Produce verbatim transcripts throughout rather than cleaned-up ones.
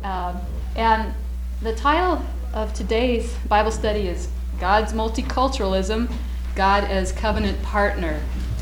Um, and the title of today's Bible study is God's Multiculturalism, God as Covenant Partner.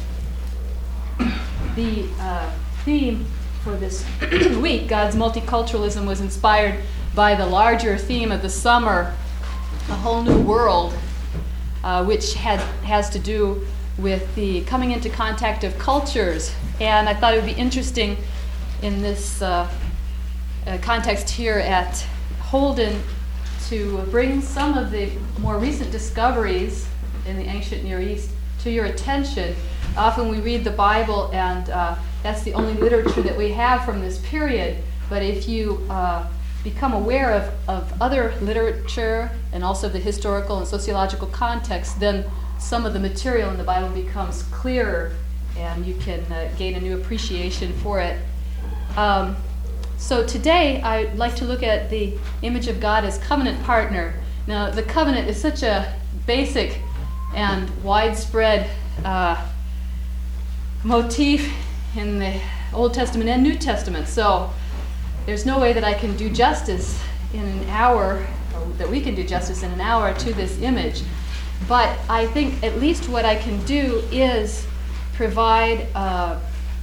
The uh, theme for this week, God's Multiculturalism, was inspired by the larger theme of the summer, A Whole New World, uh, which had, has to do with the coming into contact of cultures. And I thought it would be interesting in this uh, uh, context here at Holden to bring some of the more recent discoveries in the ancient Near East to your attention. Often we read the Bible and uh, that's the only literature that we have from this period. But if you uh, become aware of, of other literature and also the historical and sociological context, then some of the material in the Bible becomes clearer and you can uh, gain a new appreciation for it. Um, so today I'd like to look at the image of God as covenant partner. Now the covenant is such a basic and widespread uh, motif in the Old Testament and New Testament. So there's no way that I can do justice in an hour, or that we can do justice in an hour to this image. But I think at least what I can do is provide uh,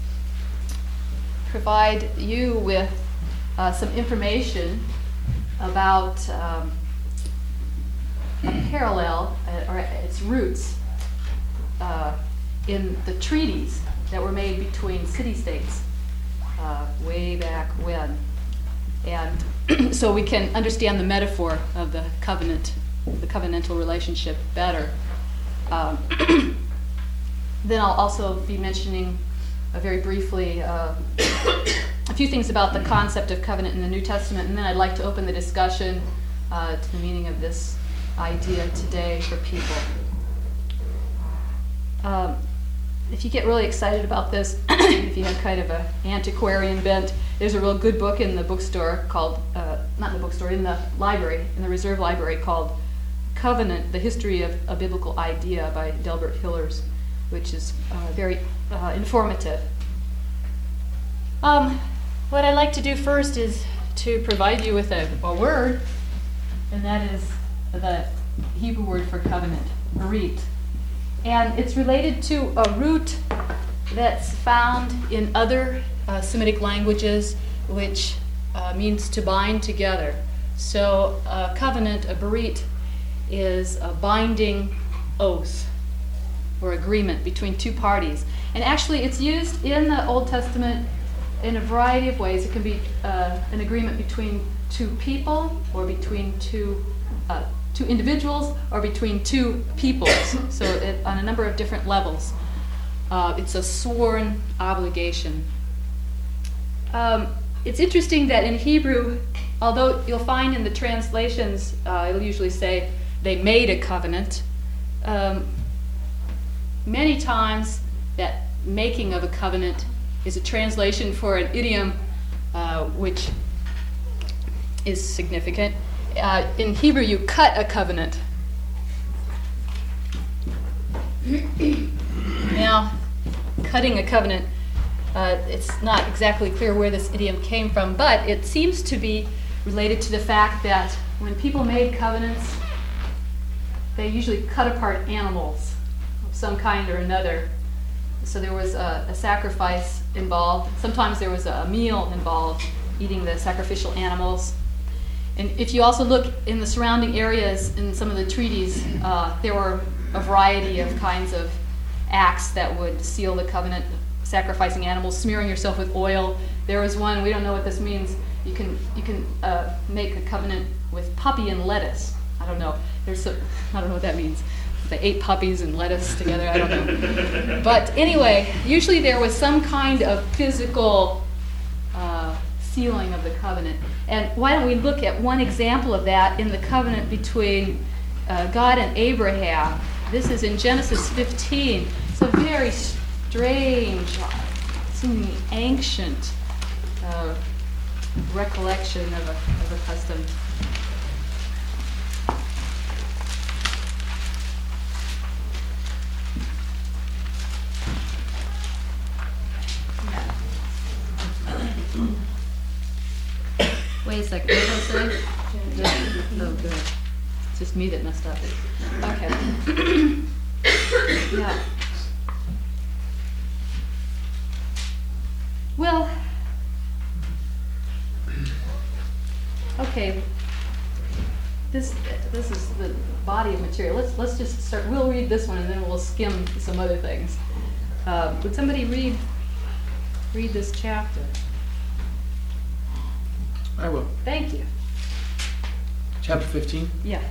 provide you with uh, some information about um, a parallel, uh, or its roots, uh, in the treaties that were made between city-states uh, way back when. And so we can understand the metaphor of the covenant, the covenantal relationship better. Um, then I'll also be mentioning uh, very briefly uh, a few things about the concept of covenant in the New Testament, and then I'd like to open the discussion uh, to the meaning of this idea today for people. Um, if you get really excited about this, if you have kind of an antiquarian bent, there's a real good book in the bookstore called, uh, not in the bookstore, in the library, in the Reserve Library, called Covenant, The History of a Biblical Idea by Delbert Hillers, which is uh, very uh, informative. Um, what I'd like to do first is to provide you with a, a word, and that is the Hebrew word for covenant, berit. And it's related to a root that's found in other uh, Semitic languages, which uh, means to bind together. So a covenant, a berit, is a binding oath or agreement between two parties. And actually it's used in the Old Testament in a variety of ways. It can be uh, an agreement between two people, or between two uh, two individuals, or between two peoples. So it, on a number of different levels. Uh, it's a sworn obligation. Um, it's interesting that in Hebrew, although you'll find in the translations, uh, it'll usually say they made a covenant, um, many times that making of a covenant is a translation for an idiom uh, which is significant. Uh, in Hebrew, you cut a covenant. Now, cutting a covenant, uh, it's not exactly clear where this idiom came from, but it seems to be related to the fact that when people made covenants, they usually cut apart animals of some kind or another. So there was a, a sacrifice involved. Sometimes there was a meal involved, eating the sacrificial animals. And if you also look in the surrounding areas in some of the treaties, uh, there were a variety of kinds of acts that would seal the covenant, sacrificing animals, smearing yourself with oil. There was one, we don't know what this means, you can you can uh, make a covenant with puppy and lettuce. I don't know. There's a, I don't know what that means. They ate puppies and lettuce together, I don't know. But anyway, usually there was some kind of physical uh, sealing of the covenant. And why don't we look at one example of that in the covenant between uh, God and Abraham. This is in Genesis fifteen. It's a very strange, seemingly ancient uh, recollection of a, of a custom. Wait a second, what did I say? Oh, good. It's just me that messed up. Okay. Yeah. Well, okay. This this is the body of material. Let's let's just start. We'll read this one and then we'll skim some other things. Uh, would somebody read read this chapter? I will. Thank you. Chapter fifteen. Yeah.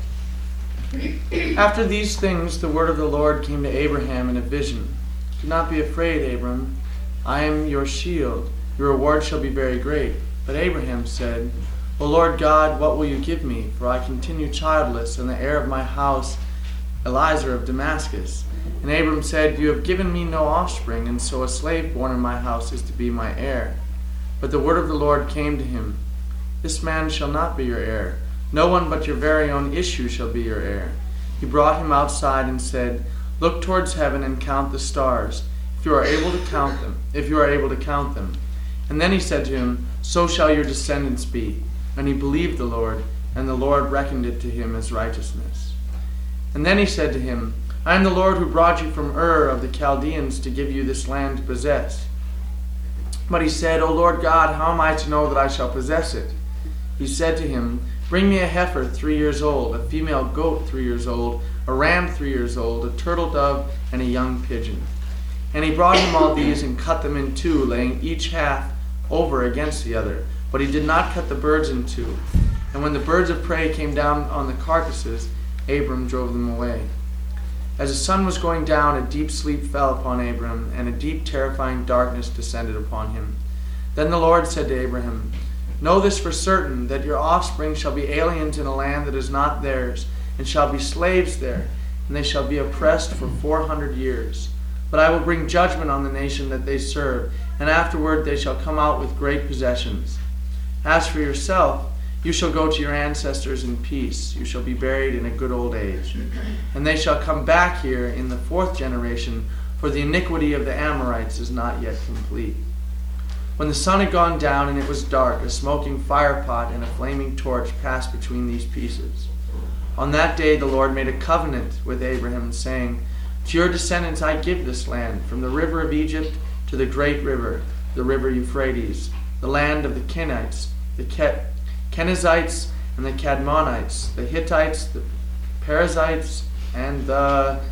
After these things, the word of the Lord came to Abraham in a vision. Do not be afraid, Abram. I am your shield. Your reward shall be very great. But Abraham said, O Lord God, what will you give me? For I continue childless, and the heir of my house, Eliezer of Damascus. And Abram said, You have given me no offspring, and so a slave born in my house is to be my heir. But the word of the Lord came to him, This man shall not be your heir. No one but your very own issue shall be your heir. He brought him outside and said, Look towards heaven and count the stars, if you are able to count them, if you are able to count them. And then he said to him, So shall your descendants be. And he believed the Lord, and the Lord reckoned it to him as righteousness. And then he said to him, I am the Lord who brought you from Ur of the Chaldeans to give you this land to possess. But he said, O Lord God, how am I to know that I shall possess it? He said to him, Bring me a heifer three years old, a female goat three years old, a ram three years old, a turtle dove, and a young pigeon. And he brought him all these and cut them in two, laying each half over against the other. But he did not cut the birds in two. And when the birds of prey came down on the carcasses, Abram drove them away. As the sun was going down, a deep sleep fell upon Abram, and a deep terrifying darkness descended upon him. Then the Lord said to Abraham, Know this for certain, that your offspring shall be aliens in a land that is not theirs, and shall be slaves there, and they shall be oppressed for four hundred years. But I will bring judgment on the nation that they serve, and afterward they shall come out with great possessions. As for yourself, you shall go to your ancestors in peace. You shall be buried in a good old age. And they shall come back here in the fourth generation, for the iniquity of the Amorites is not yet complete. When the sun had gone down and it was dark, a smoking firepot and a flaming torch passed between these pieces. On that day the Lord made a covenant with Abraham, saying, To your descendants I give this land, from the river of Egypt to the great river, the river Euphrates, the land of the Kenites, the Ket- Kenizzites, and the Kadmonites, the Hittites, the Perizzites, and the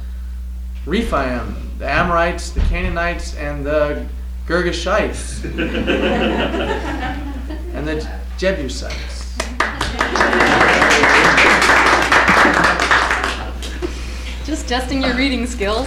Rephaim, the Amorites, the Canaanites, and the Girgashites, and the Jebusites. Just testing your reading skills.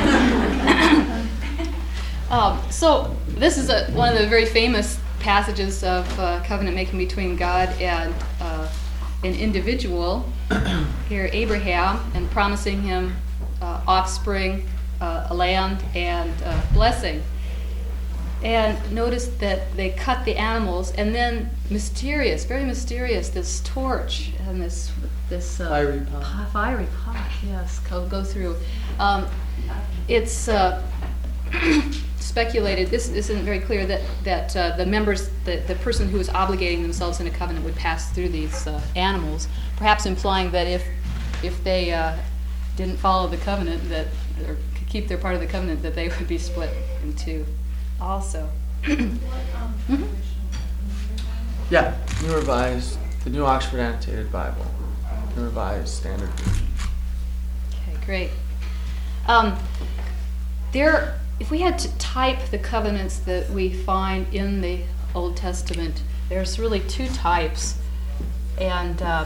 um, so this is a, one of the very famous passages of uh, covenant making between God and uh, an individual. Here, Abraham, and promising him uh, offspring, uh, a land, and uh, blessing. And notice that they cut the animals, and then mysterious, very mysterious, this torch and this this uh, Fiery pot. pot- fiery pot, yes, go, go through. Um, it's uh, speculated. This isn't very clear that that uh, the members, the the person who is obligating themselves in a covenant would pass through these uh, animals, perhaps implying that if if they uh, didn't follow the covenant, that or keep their part of the covenant, that they would be split in two. Also. Mm-hmm. Yeah, New Revised, the New Oxford Annotated Bible, New Revised Standard Version. Okay, great. Um, there, if we had to type the covenants that we find in the Old Testament, there's really two types, and uh,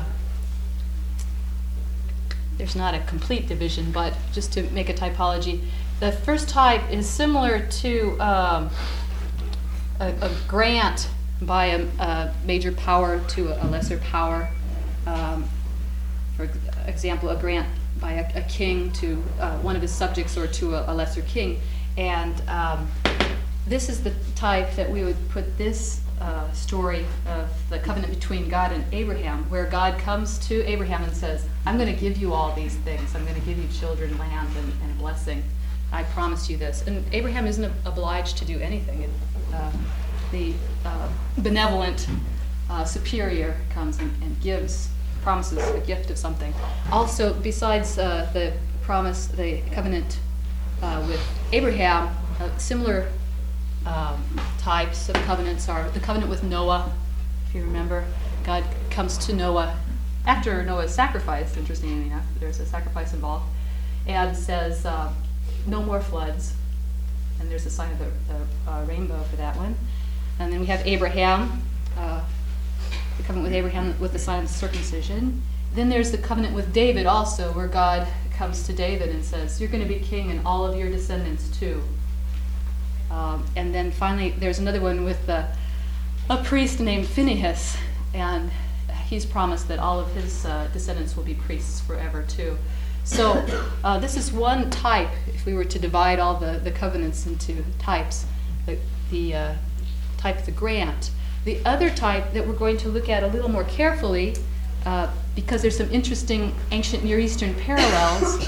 there's not a complete division, but just to make a typology. The first type is similar to um, a, a grant by a, a major power to a, a lesser power. Um, for example, a grant by a, a king to uh, one of his subjects or to a, a lesser king. And um, this is the type that we would put this uh, story of the covenant between God and Abraham, where God comes to Abraham and says, I'm going to give you all these things. I'm going to give you children, land, and, and blessing. I promised you this. And Abraham isn't obliged to do anything. It, uh, the uh, benevolent uh, superior comes and, and gives, promises a gift of something. Also, besides uh, the promise, the covenant uh, with Abraham, uh, similar um, types of covenants are the covenant with Noah. If you remember, God comes to Noah after Noah's sacrifice, interestingly enough, there's a sacrifice involved, and says, uh, no more floods. And there's a sign of the, the uh, rainbow for that one. And then we have Abraham, uh, the covenant with Abraham with the sign of circumcision. Then there's the covenant with David also, where God comes to David and says, you're going to be king and all of your descendants too. Um, and then finally, there's another one with the, a priest named Phinehas, and he's promised that all of his uh, descendants will be priests forever too. So uh, this is one type, if we were to divide all the, the covenants into types, the, the uh, type of the grant. The other type that we're going to look at a little more carefully, uh, because there's some interesting ancient Near Eastern parallels,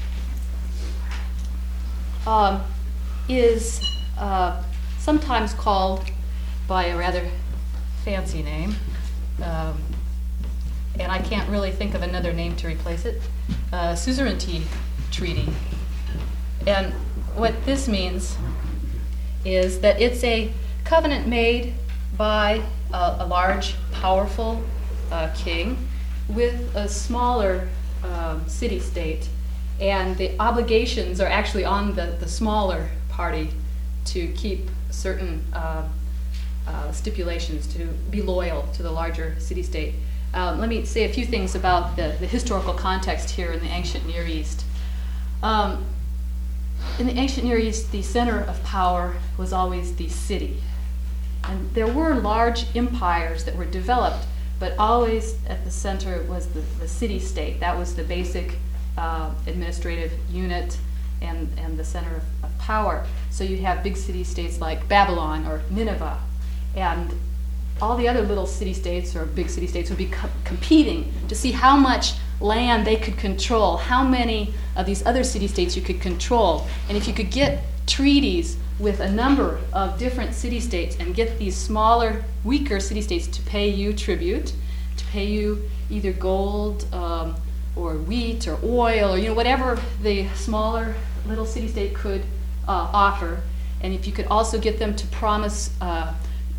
um, is uh, sometimes called by a rather fancy name, um, and I can't really think of another name to replace it, uh, suzerainty treaty. And what this means is that it's a covenant made by a, a large, powerful uh, king with a smaller um, city-state, and the obligations are actually on the, the smaller party to keep certain uh, uh, stipulations, to be loyal to the larger city-state. Um, let me say a few things about the, the historical context here in the ancient Near East. Um, in the ancient Near East, the center of power was always the city. And there were large empires that were developed, but always at the center was the, the city-state. That was the basic uh, administrative unit and, and the center of, of power. So you have big city-states like Babylon or Nineveh, and all the other little city-states or big city-states would be co- competing to see how much land they could control, how many of these other city-states you could control. And if you could get treaties with a number of different city-states and get these smaller, weaker city-states to pay you tribute, to pay you either gold um, or wheat or oil or you know whatever the smaller little city-state could uh, offer, and if you could also get them to promise uh,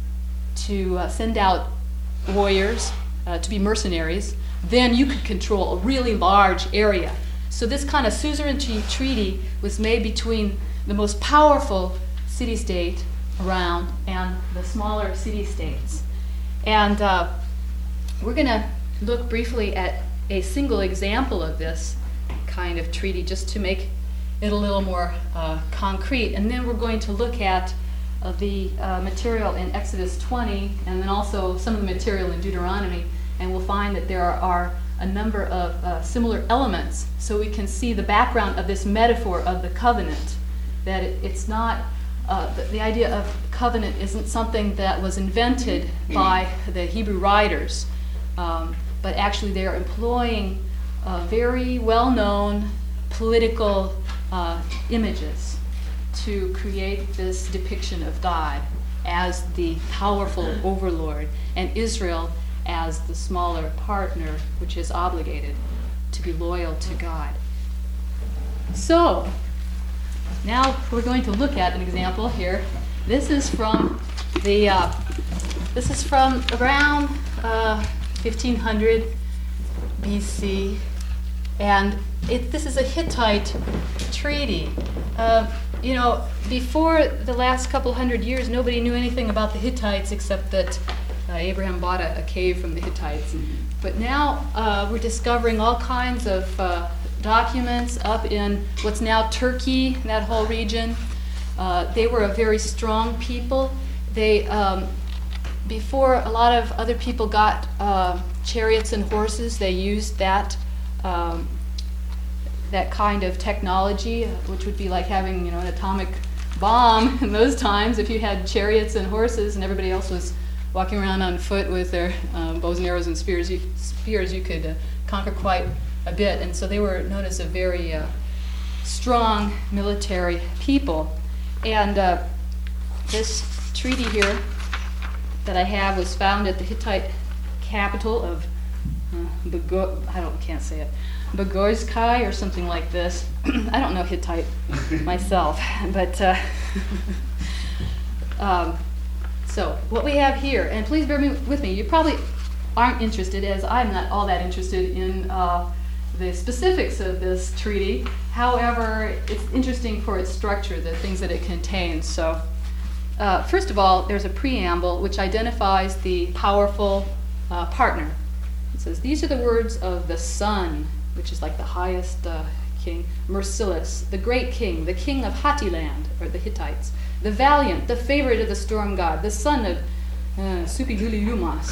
to uh, send out warriors uh, to be mercenaries, then you could control a really large area. So this kind of suzerainty treaty was made between the most powerful city-state around and the smaller city-states. And uh, we're going to look briefly at a single example of this kind of treaty just to make it a little more uh, concrete. And then we're going to look at uh, the uh, material in Exodus twenty and then also some of the material in Deuteronomy, and we'll find that there are a number of uh, similar elements, so we can see the background of this metaphor of the covenant, that it, it's not, uh, the, the idea of covenant isn't something that was invented by the Hebrew writers, um, but actually they're employing uh, very well-known political uh, images to create this depiction of God as the powerful overlord and Israel as the smaller partner, which is obligated to be loyal to God. So, now we're going to look at an example here. This is from the, uh, this is from around uh, fifteen hundred B C, and it, this is a Hittite treaty. Uh, you know, before the last couple hundred years, nobody knew anything about the Hittites except that Uh, Abraham bought a, a cave from the Hittites. But now uh, we're discovering all kinds of uh, documents up in what's now Turkey, that whole region. Uh, they were a very strong people. They, um, before a lot of other people got uh, chariots and horses, they used that um, that kind of technology, which would be like having, you know, an atomic bomb in those times. If you had chariots and horses and everybody else was walking around on foot with their um, bows and arrows and spears, you, spears, you could uh, conquer quite a bit. And so they were known as a very uh, strong military people. And uh, this treaty here that I have was found at the Hittite capital of uh, Bago- I don't can't say it, Bagorskaya or something like this. I don't know Hittite myself, but uh, um, so what we have here, and please bear me, with me, you probably aren't interested, as I'm not all that interested in uh, the specifics of this treaty. However, it's interesting for its structure, the things that it contains. So, uh, first of all, there's a preamble which identifies the powerful uh, partner. It says, "These are the words of the son," which is like the highest uh, king, Mercilus, the great king, the king of Hatiland, or the Hittites, the valiant, the favorite of the storm god, the son of uh, Suppiluliumas.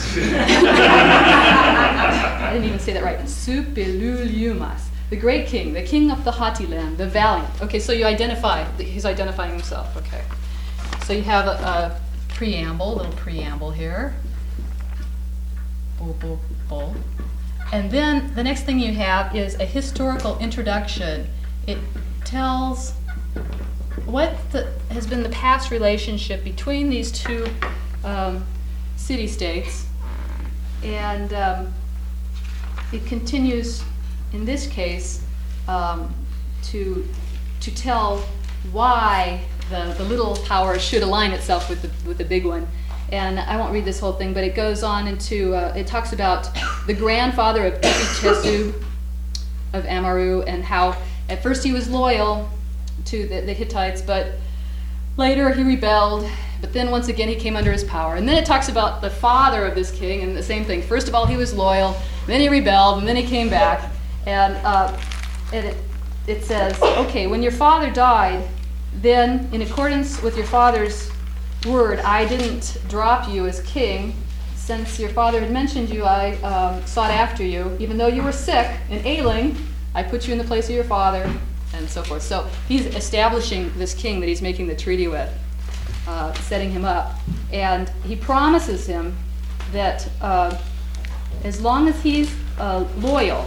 I didn't even say that right. Suppiluliumas, the great king, the king of the Hatiland, the valiant. Okay, so you identify, he's identifying himself. Okay. So you have a, a preamble, little preamble here. Bull, bull, bull. And then the next thing you have is a historical introduction. It tells what the, has been the past relationship between these two um, city-states, and um, it continues, in this case, um, to to tell why the, the little power should align itself with the with the big one. And I won't read this whole thing, but it goes on into, uh, it talks about the grandfather of Dupi-Tesub of Amaru, and how at first he was loyal to the, the Hittites, but later he rebelled, but then once again he came under his power. And then it talks about the father of this king, and the same thing. First of all, he was loyal, then he rebelled, and then he came back. And, uh, and it, it says, okay, when your father died, then in accordance with your father's word, I didn't drop you as king. Since your father had mentioned you, I um, sought after you. Even though you were sick and ailing, I put you in the place of your father, and so forth. So he's establishing this king that he's making the treaty with, uh, setting him up. And he promises him that uh, as long as he's uh, loyal,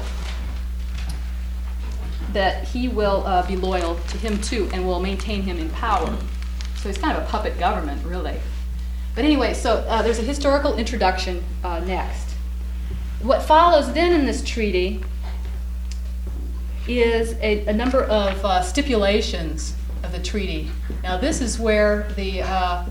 that he will uh, be loyal to him too, and will maintain him in power. So he's kind of a puppet government, really. But anyway, so uh, there's a historical introduction uh, next. What follows then in this treaty is a, a number of uh, stipulations of the treaty. Now this is where the, uh,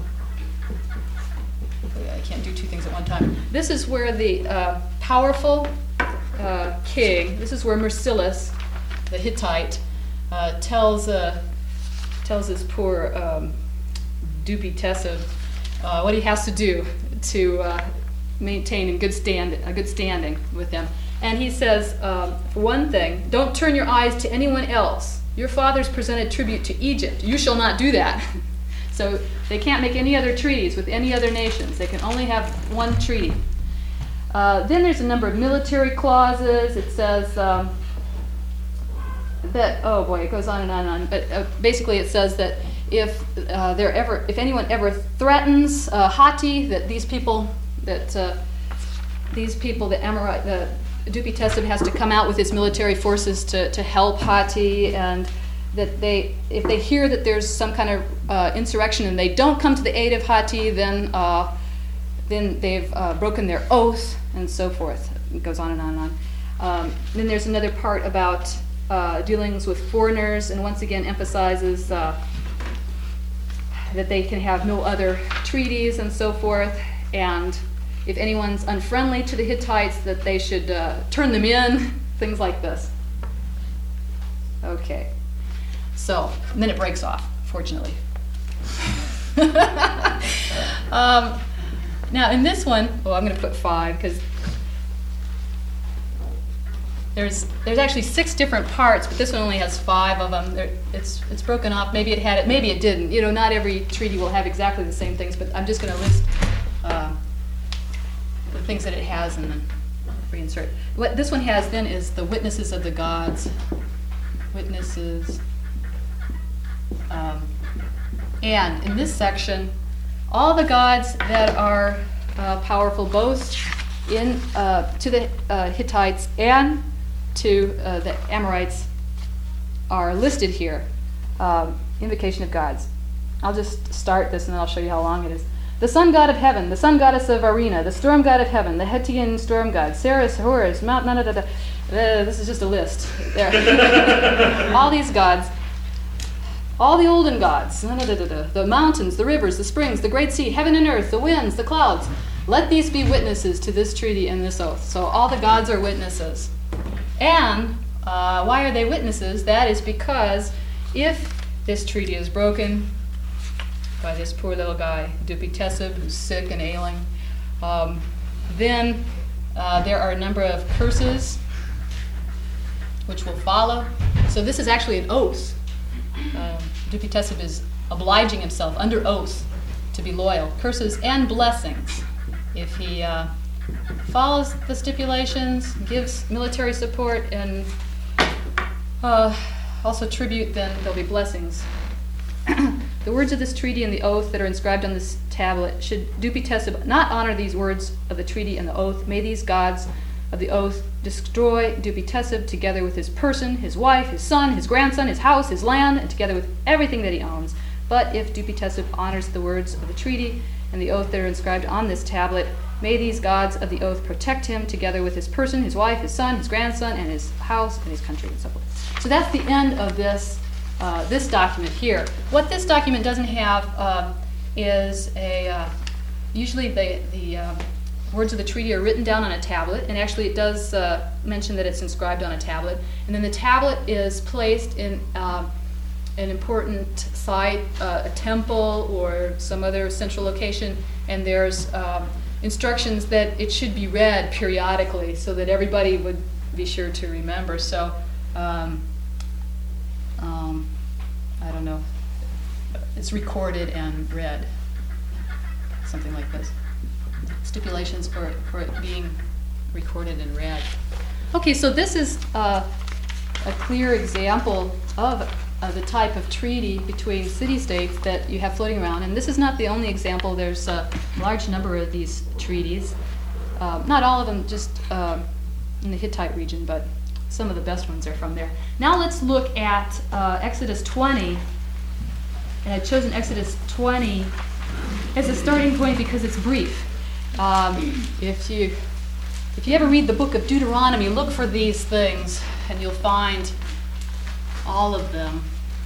I can't do two things at one time. This is where the uh, powerful uh, king, this is where Mercilus, the Hittite, uh, tells, uh, tells his poor um, Dupi-Tesub uh, what he has to do to uh, maintain in good stand, a good standing with him. And he says, um, for one thing, don't turn your eyes to anyone else. Your fathers presented tribute to Egypt. You shall not do that. So they can't make any other treaties with any other nations. They can only have one treaty. Uh, then there's a number of military clauses. It says um, that, oh boy, it goes on and on and on. But uh, basically it says that if uh, there ever, if anyone ever threatens uh, Hatti, that these people, that uh, these people, the Amorite, the Dupi-Tesub has to come out with his military forces to, to help Hatti, and that they, if they hear that there's some kind of uh, insurrection and they don't come to the aid of Hatti, then uh, then they've uh, broken their oath, and so forth. It goes on and on and on. Um, then there's another part about uh, dealings with foreigners, and once again emphasizes uh, that they can have no other treaties and so forth, and if anyone's unfriendly to the Hittites, that they should uh, turn them in, things like this. Okay, so, and then it breaks off, fortunately. um, now in this one, well, I'm going to put five, because there's there's actually six different parts, but this one only has five of them. There, it's it's broken off. Maybe it had it, maybe it didn't. You know, not every treaty will have exactly the same things, but I'm just going to list uh, the things that it has and then reinsert. What this one has then is the witnesses of the gods. Witnesses. Um, and in this section, all the gods that are uh, powerful, both in uh, to the uh, Hittites and to uh, the Amorites, are listed here. Um, invocation of gods. I'll just start this and then I'll show you how long it is. The sun god of heaven, the sun goddess of Arena, the storm god of heaven, the Hettian storm god, Ceres, Horus, Mount, da, da, da, da. Uh, this is just a list. There. All these gods, all the olden gods, da, da, da, da, da. The mountains, the rivers, the springs, the great sea, heaven and earth, the winds, the clouds. Let these be witnesses to this treaty and this oath. So all the gods are witnesses. And uh, why are they witnesses? That is because if this treaty is broken by this poor little guy, Dupitessib, who's sick and ailing, um, then uh, there are a number of curses which will follow. So this is actually an oath. Uh, Dupitessib is obliging himself under oath to be loyal. Curses and blessings. If he uh, follows the stipulations, gives military support, and uh, also tribute, then there'll be blessings. The words of this treaty and the oath that are inscribed on this tablet, should Dupitessib not honor these words of the treaty and the oath, may these gods of the oath destroy Dupitessib together with his person, his wife, his son, his grandson, his house, his land, and together with everything that he owns. But if Dupitessib honors the words of the treaty and the oath that are inscribed on this tablet, may these gods of the oath protect him together with his person, his wife, his son, his grandson, and his house, and his country, and so forth. So that's the end of this uh, this document here. What this document doesn't have uh, is a, uh, usually the, the uh, words of the treaty are written down on a tablet, and actually it does uh, mention that it's inscribed on a tablet, and then the tablet is placed in uh, an important site, uh, a temple or some other central location, and there's um, instructions that it should be read periodically so that everybody would be sure to remember. So, um, um, I don't know, it's recorded and read, something like this. Stipulations for, for it being recorded and read. Okay, so this is uh, a clear example of Uh, the type of treaty between city-states that you have floating around. And this is not the only example. There's a large number of these treaties. Uh, not all of them just uh, in the Hittite region, but some of the best ones are from there. Now let's look at uh, Exodus twenty. And I've chosen Exodus twenty as a starting point because it's brief. Um, if you if you ever read the book of Deuteronomy, look for these things and you'll find all of them.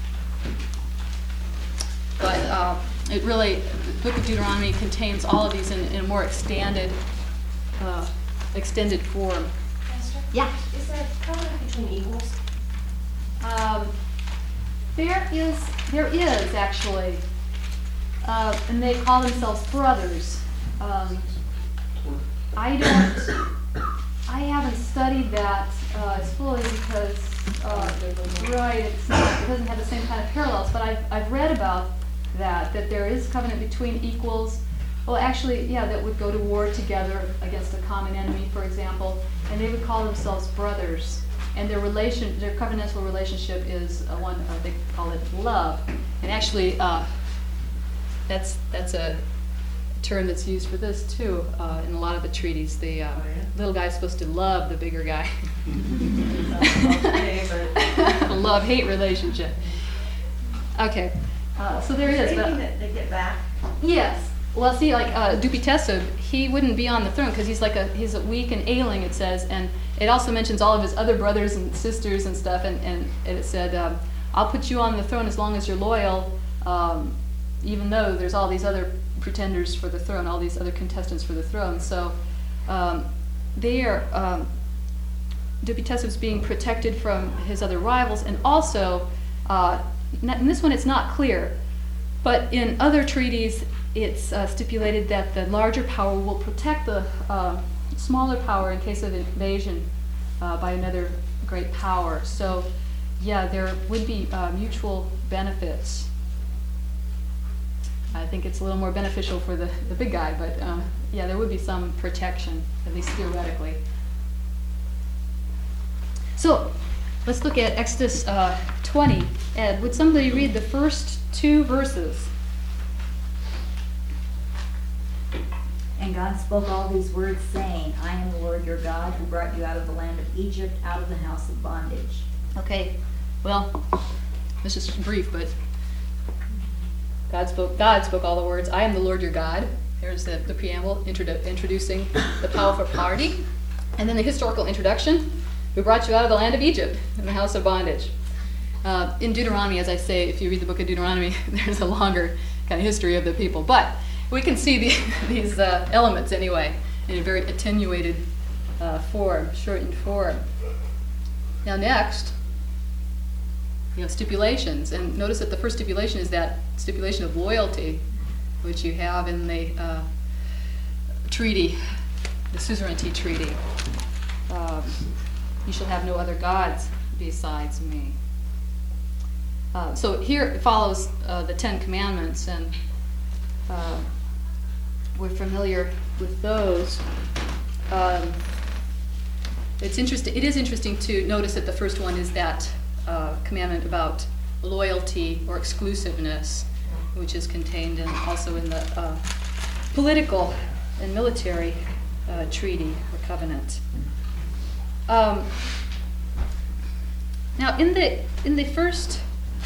But uh, it really, the book of Deuteronomy contains all of these in, in a more extended, uh, extended form. Esther? Yeah. Is there a covenant between equals? Um, there is, there is actually, uh, and they call themselves brothers. Um, I don't, I haven't studied that uh, as fully because, uh, right, it's not, it doesn't have the same kind of parallels. But I've I've read about that, that there is covenant between equals. Well, actually, yeah, that would go to war together against a common enemy, for example, and they would call themselves brothers. And their relation, their covenantal relationship is uh, one, uh, they call it love. And actually, uh, that's that's a term that's used for this too uh, in a lot of the treaties. The uh, little guy's supposed to love the bigger guy. A love-hate relationship. Okay, uh, so there is. But, that they get back. yes. Well, see, like uh, Dupitessib, he wouldn't be on the throne because he's like a he's a weak and ailing. It says, and it also mentions all of his other brothers and sisters and stuff. And and it said, um, "I'll put you on the throne as long as you're loyal, um, even though there's all these other pretenders for the throne, all these other contestants for the throne." So um, they are. Um, Dupitessib's being protected from his other rivals, and also, uh, in this one it's not clear, but in other treaties it's uh, stipulated that the larger power will protect the uh, smaller power in case of invasion uh, by another great power. So, yeah, there would be uh, mutual benefits. I think it's a little more beneficial for the, the big guy, but uh, yeah, there would be some protection, at least theoretically. So let's look at Exodus uh, twenty. Ed, would somebody read the first two verses? And God spoke all these words, saying, I am the Lord your God, who brought you out of the land of Egypt, out of the house of bondage. Okay, well, this is brief, but God spoke, God spoke all the words. I am the Lord your God. Here's the, the preamble introdu- introducing the powerful party. And then the historical introduction. Who brought you out of the land of Egypt in the house of bondage. Uh, in Deuteronomy, as I say, if you read the book of Deuteronomy, there's a longer kind of history of the people. But we can see the, these uh, elements anyway in a very attenuated uh, form, shortened form. Now next, you know, stipulations. And notice that the first stipulation is that stipulation of loyalty, which you have in the uh, treaty, the suzerainty treaty. Um, you shall have no other gods besides me. Uh, so here it follows uh, the Ten Commandments, and uh, we're familiar with those. Um, it's interesting. It is interesting to notice that the first one is that uh, commandment about loyalty or exclusiveness, which is contained in, also in the uh, political and military uh, treaty or covenant. Um, now, in the in the first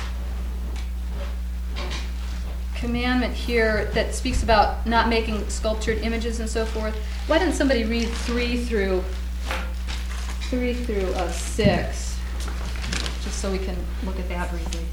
commandment here that speaks about not making sculptured images and so forth, why didn't somebody read three through three through uh, six, just so we can look at that briefly?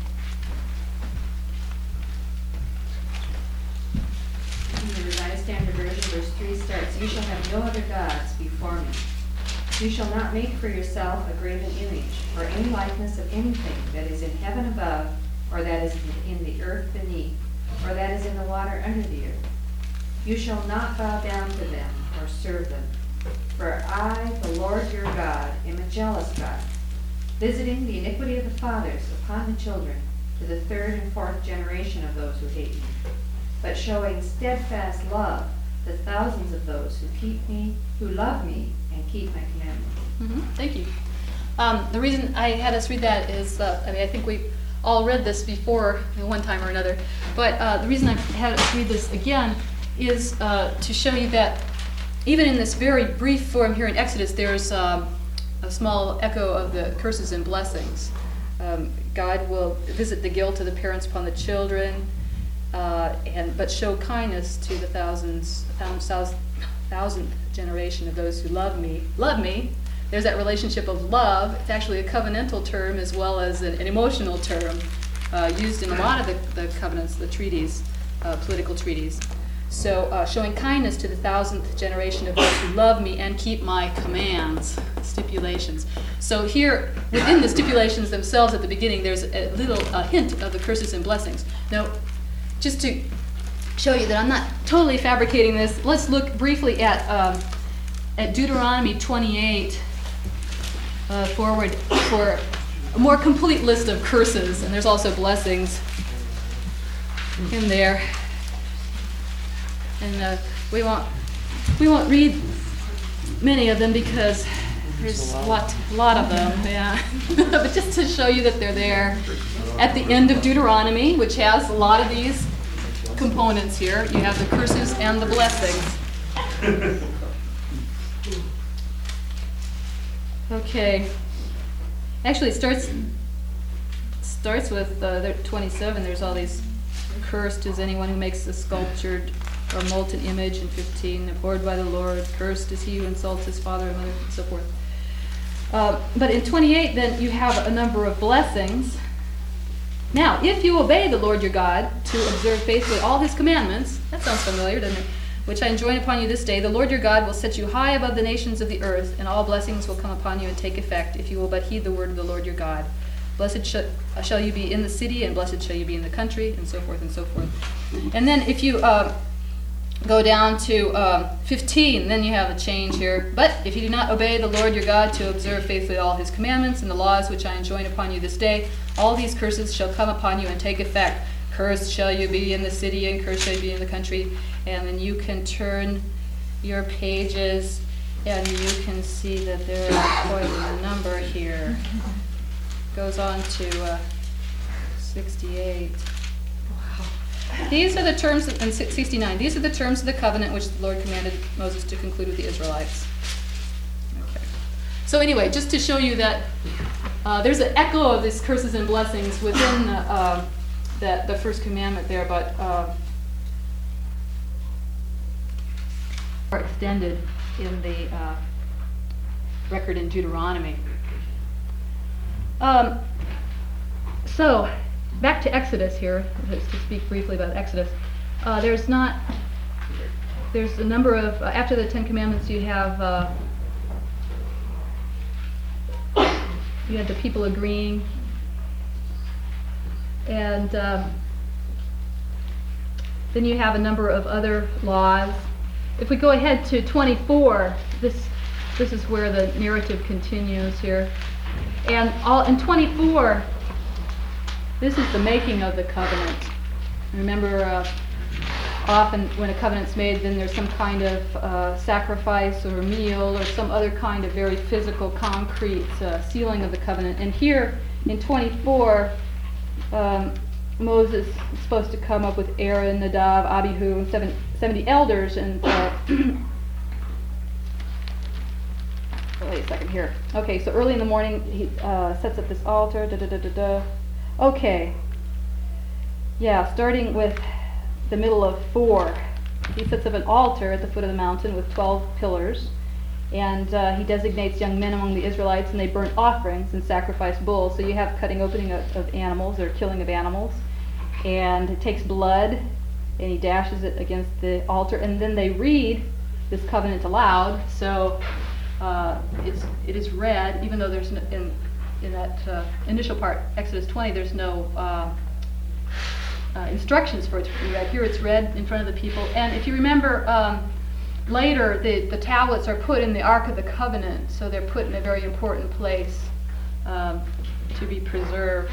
In the Revised Standard Version, verse three starts, "You shall have no other gods before me. You shall not make for yourself a graven image, or any likeness of anything that is in heaven above, or that is in the earth beneath, or that is in the water under the earth. You shall not bow down to them, or serve them. For I, the Lord your God, am a jealous God, visiting the iniquity of the fathers upon the children, to the third and fourth generation of those who hate me, but showing steadfast love to thousands of those who keep me, who love me, and keep my commandments." Mm-hmm. Thank you. Um, the reason I had us read that is, uh, I mean, I think we all read this before at one time or another, but uh, the reason I had us read this again is uh, to show you that even in this very brief form here in Exodus, there's um, a small echo of the curses and blessings. Um, God will visit the guilt of the parents upon the children, uh, and but show kindness to the thousands, thousands, thousandth generation of those who love me. Love me. There's that relationship of love. It's actually a covenantal term as well as an, an emotional term uh, used in a lot of the, the covenants, the treaties, uh, political treaties. So uh, showing kindness to the thousandth generation of those who love me and keep my commands, stipulations. So here, within the stipulations themselves at the beginning, there's a little a hint of the curses and blessings. Now, just to show you that I'm not totally fabricating this, let's look briefly at um, at Deuteronomy twenty-eight uh, forward for a more complete list of curses, and there's also blessings in there. And uh, we won't we won't read many of them because there's a lot a lot of them, yeah. But just to show you that they're there at the end of Deuteronomy, which has a lot of these components here. You have the curses and the blessings. Okay. Actually, it starts starts with uh, twenty-seven. There's all these. Cursed is anyone who makes a sculptured or molten image. In fifteen, abhorred by the Lord. Cursed is he who insults his father and mother, and so forth. Uh, but in twenty-eight, then you have a number of blessings. Now, if you obey the Lord your God to observe faithfully all his commandments, that sounds familiar, doesn't it? Which I enjoin upon you this day, the Lord your God will set you high above the nations of the earth, and all blessings will come upon you and take effect if you will but heed the word of the Lord your God. Blessed sh- shall you be in the city, and blessed shall you be in the country, and so forth and so forth. And then if you uh, go down to um, fifteen, then you have a change here. But if you do not obey the Lord your God to observe faithfully all his commandments and the laws which I enjoin upon you this day, all these curses shall come upon you and take effect. Cursed shall you be in the city, and cursed shall you be in the country. And then you can turn your pages, and you can see that there are quite a number here. Goes on to uh, sixty-eight. Wow. These are the terms, of, and sixty-nine. These are the terms of the covenant which the Lord commanded Moses to conclude with the Israelites. Okay. So anyway, just to show you that uh, there's an echo of these curses and blessings within the, uh, the, the first commandment there, but uh, extended in the uh, record in Deuteronomy. Um, so, back to Exodus here, just to speak briefly about Exodus. Uh, there's not, there's a number of, uh, after the Ten Commandments you have, uh, you had the people agreeing, and um, then you have a number of other laws. If we go ahead to twenty-four, this this is where the narrative continues here. And all in twenty-four, this is the making of the covenant. Remember, uh, often when a covenant's made, then there's some kind of uh, sacrifice or meal or some other kind of very physical, concrete uh, sealing of the covenant. And here in twenty-four, um, Moses is supposed to come up with Aaron, Nadab, Abihu, and seven, seventy elders. And uh, wait a second here. Okay, so early in the morning he uh, sets up this altar. Da da da da da. Okay. Yeah, starting with the middle of four, he sets up an altar at the foot of the mountain with twelve pillars, and uh, he designates young men among the Israelites, and they burn offerings and sacrifice bulls. So you have cutting opening of, of animals or killing of animals, and it takes blood, and he dashes it against the altar, and then they read this covenant aloud. So uh, it's it is read, even though there's no, in in that uh, initial part, Exodus twenty, there's no uh, uh, instructions for it to be read. Here it's read in front of the people. And if you remember, um, later the, the tablets are put in the Ark of the Covenant, so they're put in a very important place um, to be preserved.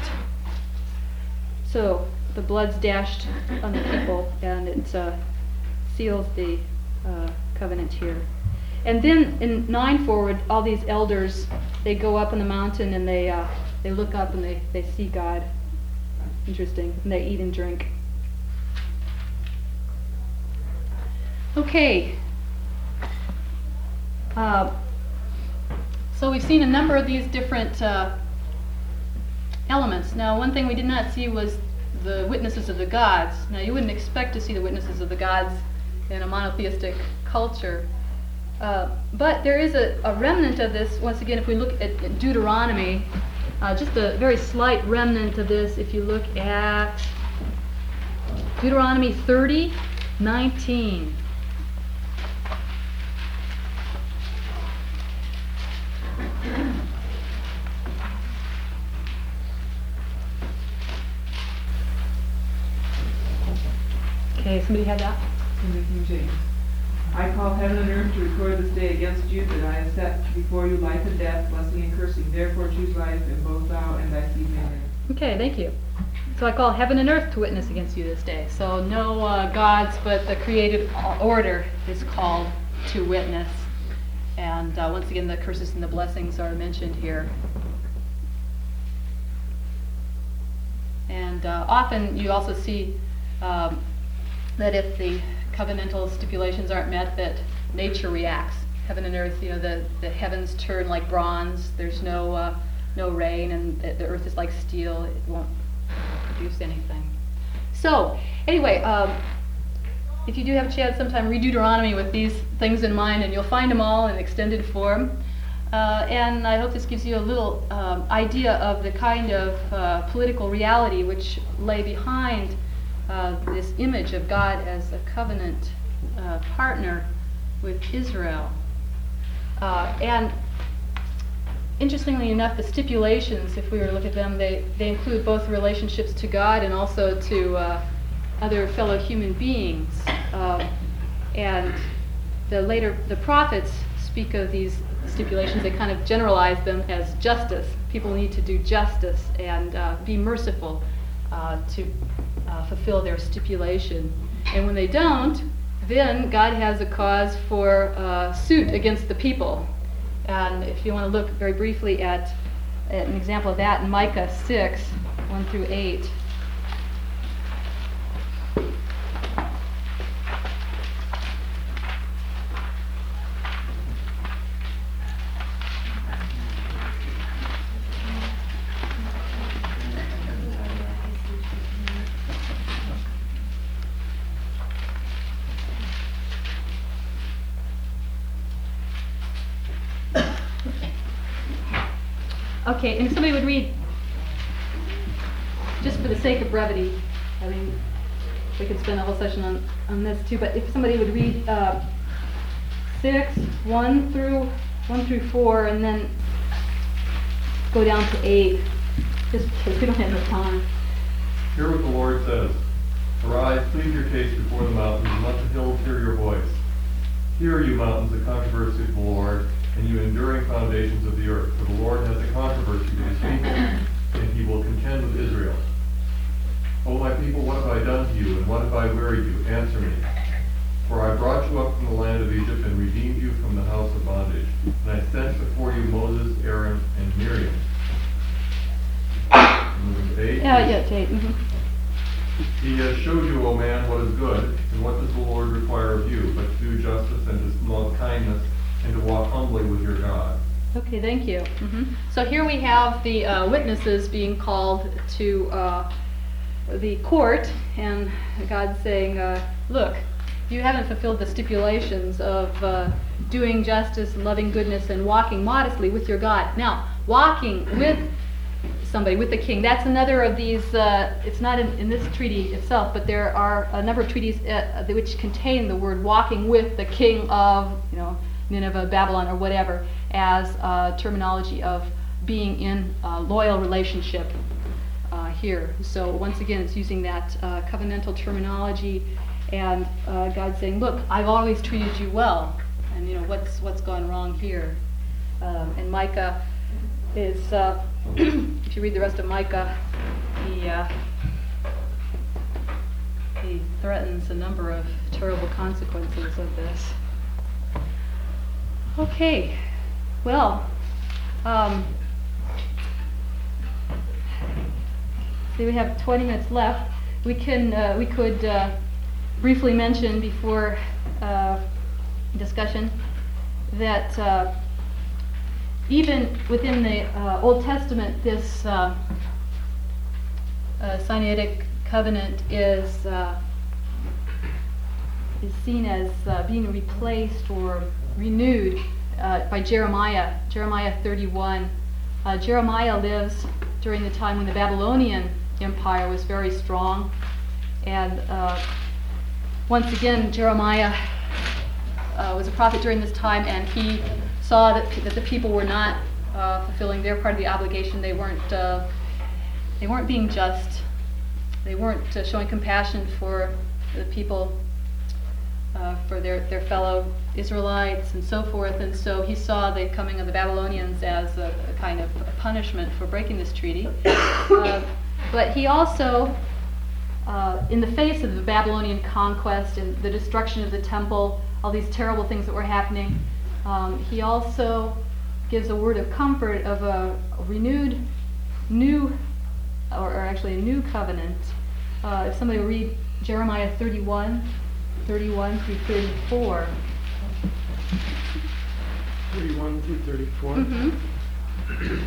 So the blood's dashed on the people, and it uh, seals the uh, covenant here. And then in nine forward, all these elders, they go up on the mountain and they uh, they look up and they, they see God. Interesting. And they eat and drink. Okay. Uh, so we've seen a number of these different uh, elements. Now, one thing we did not see was the witnesses of the gods. Now, you wouldn't expect to see the witnesses of the gods in a monotheistic culture. Uh, but there is a, a remnant of this, once again, if we look at, at Deuteronomy, uh, just a very slight remnant of this if you look at Deuteronomy thirty nineteen. Okay, somebody had that? In the King James. I call heaven and earth to record this day against you that I have set before you life and death, blessing and cursing. Therefore choose life, and both thou and thy seed may live. Okay, thank you. So I call heaven and earth to witness against you this day. So no uh, gods, but the created order is called to witness. And uh, once again, the curses and the blessings are mentioned here. And uh, often you also see um, that if the covenantal stipulations aren't met, that nature reacts. Heaven and earth, you know, the, the heavens turn like bronze. There's no uh, no rain, and the, the earth is like steel. It won't produce anything. So, anyway, um, if you do have a chance sometime, read Deuteronomy with these things in mind, and you'll find them all in extended form. Uh, and I hope this gives you a little um, idea of the kind of uh, political reality which lay behind Uh, this image of God as a covenant uh, partner with Israel. Uh, and interestingly enough, the stipulations, if we were to look at them, they, they include both relationships to God and also to uh, other fellow human beings. Um, and the later, the prophets speak of these stipulations, they kind of generalize them as justice. People need to do justice and uh, be merciful uh, to Uh, fulfill their stipulation. And when they don't, then God has a cause for uh, suit against the people. And if you want to look very briefly at, at an example of that in Micah six, one through eight. Okay, and if somebody would read, just for the sake of brevity, I mean, we could spend a whole session on, on this too, but if somebody would read uh, six, one through one through four, and then go down to eight, just because we don't have enough time. Hear what the Lord says. Arise, plead your case before the mountains, and let the hills hear your voice. Hear, you mountains, the controversy of the Lord, and you enduring foundations of the earth. For the Lord has a controversy with his people, and he will contend with Israel. O my people, what have I done to you, and what have I wearied you? Answer me. For I brought you up from the land of Egypt, and redeemed you from the house of bondage. And I sent before you Moses, Aaron, and Miriam. Moving to eight. Yeah, yeah, to eight. Mm-hmm. He has showed you, O man, what is good, and what does the Lord require of you, but to do justice and to love kindness, and to walk humbly with your God. Okay, thank you. hmm So here we have the uh, witnesses being called to uh, the court, and God saying, uh, look, you haven't fulfilled the stipulations of uh, doing justice, loving goodness, and walking modestly with your God. Now, walking with somebody, with the king, that's another of these, uh, it's not in, in this treaty itself, but there are a number of treaties uh, which contain the word walking with the king of, you know, Nineveh, Babylon, or whatever, as uh, terminology of being in a loyal relationship uh, here. So once again, it's using that uh, covenantal terminology, and uh, God saying, look, I've always treated you well, and you know, what's what's gone wrong here? Um, and Micah is, uh, if you read the rest of Micah, he, uh, he threatens a number of terrible consequences of this. Okay, well, um, see, we have twenty minutes left. We can, uh, we could uh, briefly mention before uh, discussion that uh, even within the uh, Old Testament, this uh, uh, Sinaitic covenant is uh, is seen as uh, being replaced or renewed uh, by Jeremiah, Jeremiah thirty-one. Uh, Jeremiah lives during the time when the Babylonian Empire was very strong, and uh, once again, Jeremiah uh, was a prophet during this time, and he saw that, that the people were not uh, fulfilling their part of the obligation. They weren't uh, they weren't being just. They weren't uh, showing compassion for the people, uh, for their, their fellow Israelites and so forth. And so he saw the coming of the Babylonians as a, a kind of a punishment for breaking this treaty. Uh, but he also, uh, in the face of the Babylonian conquest and the destruction of the temple, all these terrible things that were happening, um, he also gives a word of comfort of a, a renewed, new, or, or actually a new covenant. Uh, if somebody will read Jeremiah thirty-one, thirty-one through thirty-four. thirty-one through thirty-four. Mm-hmm.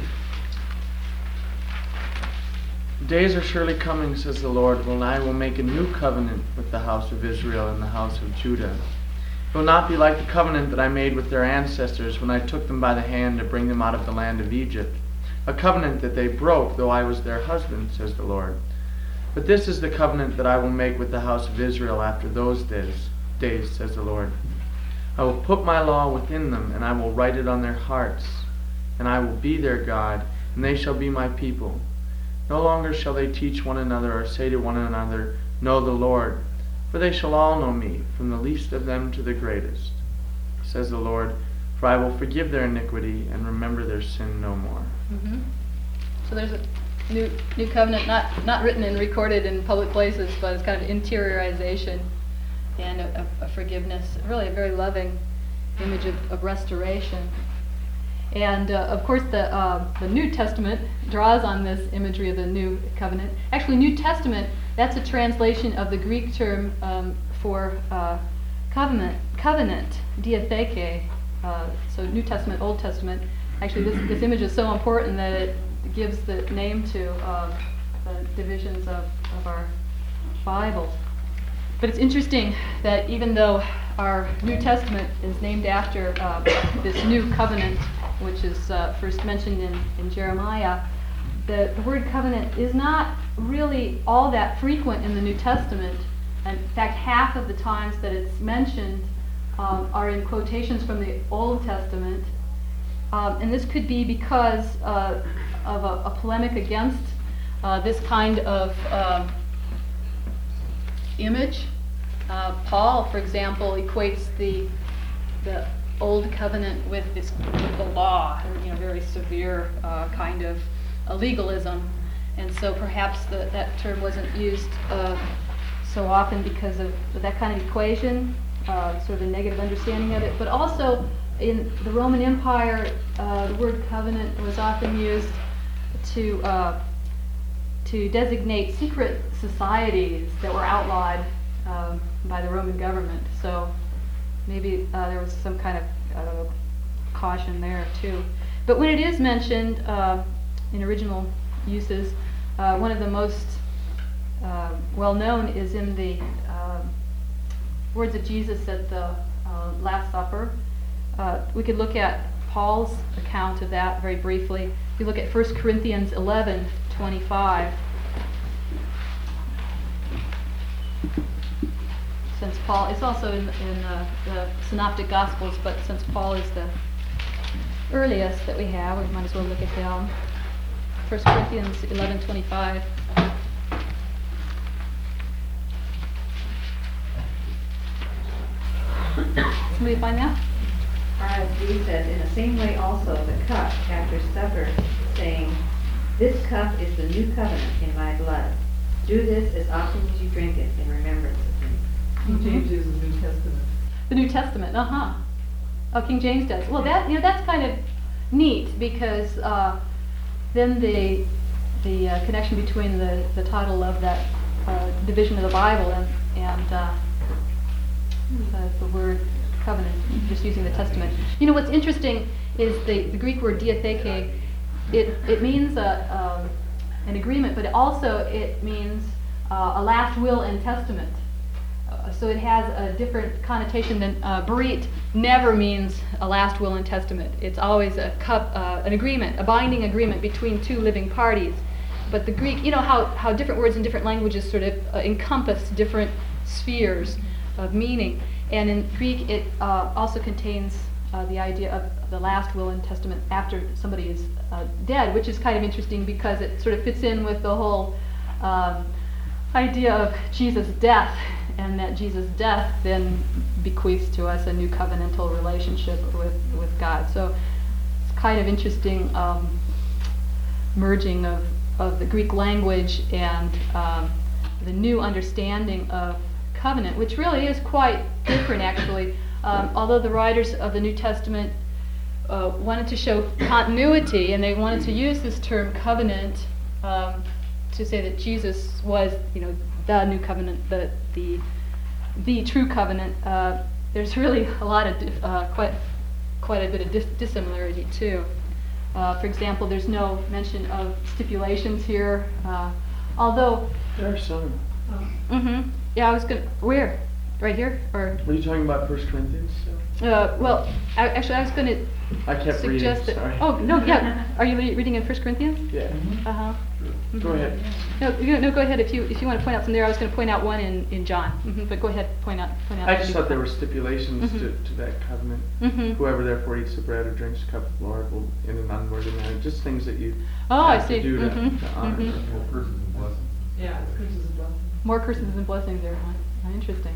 Days are surely coming, says the Lord, when I will make a new covenant with the house of Israel and the house of Judah. It will not be like the covenant that I made with their ancestors when I took them by the hand to bring them out of the land of Egypt, a covenant that they broke, though I was their husband, says the Lord. But this is the covenant that I will make with the house of Israel after those days, days, says the Lord. I will put my law within them, and I will write it on their hearts, and I will be their God, and they shall be my people. No longer shall they teach one another or say to one another, know the Lord, for they shall all know me, from the least of them to the greatest, says the Lord, for I will forgive their iniquity and remember their sin no more. Mm-hmm. So there's a new new covenant, not not written and recorded in public places, but it's kind of interiorization and a, a, a forgiveness. Really a very loving image of, of restoration. And uh, of course the uh, the New Testament draws on this imagery of the new covenant. Actually, New Testament, that's a translation of the Greek term um, for uh, covenant, covenant, diatheke. Uh, so New Testament, Old Testament. Actually, this this image is so important that it gives the name to uh, the divisions of, of our Bible. But it's interesting that even though our New Testament is named after uh, this new covenant which is uh, first mentioned in, in Jeremiah, the, the word covenant is not really all that frequent in the New Testament. In fact, half of the times that it's mentioned um, are in quotations from the Old Testament. Um, and this could be because uh, of a, a polemic against uh, this kind of um, image. Uh, Paul, for example, equates the the Old Covenant with this with the law, you know, very severe uh, kind of a legalism, and so perhaps the, that term wasn't used uh, so often because of that kind of equation, uh, sort of a negative understanding of it. But also in the Roman Empire, uh, the word covenant was often used to uh, to designate secret societies that were outlawed um, by the Roman government. So maybe uh, there was some kind of I don't know, caution there too. But when it is mentioned uh, in original uses, uh, one of the most uh, well-known is in the uh, words of Jesus at the uh, Last Supper. Uh, we could look at Paul's account of that very briefly. If you look at First Corinthians eleven twenty-five. Since Paul, it's also in, in uh, the Synoptic Gospels, but since Paul is the earliest that we have, we might as well look at them. First Corinthians eleven twenty-five. Somebody find that? R S V says, in the same way also the cup after supper, saying, this cup is the new covenant in my blood. Do this as often as you drink it in remembrance of me. King James uses the New Testament. The New Testament, uh-huh. Oh, King James does. Well, that you know that's kind of neat because uh, then the the uh, connection between the, the title of that uh, division of the Bible and and uh, the, the word covenant, just using the Testament. You know what's interesting is the, the Greek word diatheke. It it means a um, an agreement, but also it means uh, a last will and testament. Uh, so it has a different connotation than uh, berit never means a last will and testament. It's always a cup, uh, an agreement, a binding agreement between two living parties. But the Greek, you know how, how different words in different languages sort of uh, encompass different spheres of meaning. And in Greek it uh, also contains uh, the idea of the last will and testament after somebody is uh, dead, which is kind of interesting because it sort of fits in with the whole um, idea of Jesus' death, and that Jesus' death then bequeaths to us a new covenantal relationship with, with God. So it's kind of interesting um, merging of, of the Greek language and um, the new understanding of covenant, which really is quite different actually. Um, although the writers of the New Testament uh, wanted to show continuity, and they wanted to use this term covenant um, to say that Jesus was, you know, the new covenant, the the the true covenant. Uh, there's really a lot of dif- uh, quite quite a bit of dis- dissimilarity too. Uh, for example, there's no mention of stipulations here, uh, although. There are some. Mm-hmm. Yeah, I was gonna. Where? Right here, or? Were you talking about First Corinthians? Uh, well, I, actually, I was going to I kept reading, suggest that. sorry. Oh no, yeah. Are you re- reading in First Corinthians? Yeah. Uh huh. Go ahead. No, you- no, go ahead if you if you want to point out some there. I was going to point out one in, in John, hmm but go ahead, point out point out. I just thought there were stipulations to, to that covenant. Mm-hmm. Whoever therefore eats the bread or drinks the cup of the Lord will in an unworthy manner. Just things that you Oh, I have see. to do to, Mhm, to honor. mhm. Well, curses and blessings. Yeah, it's curses and blessings. More curses and blessings there. Huh? How interesting.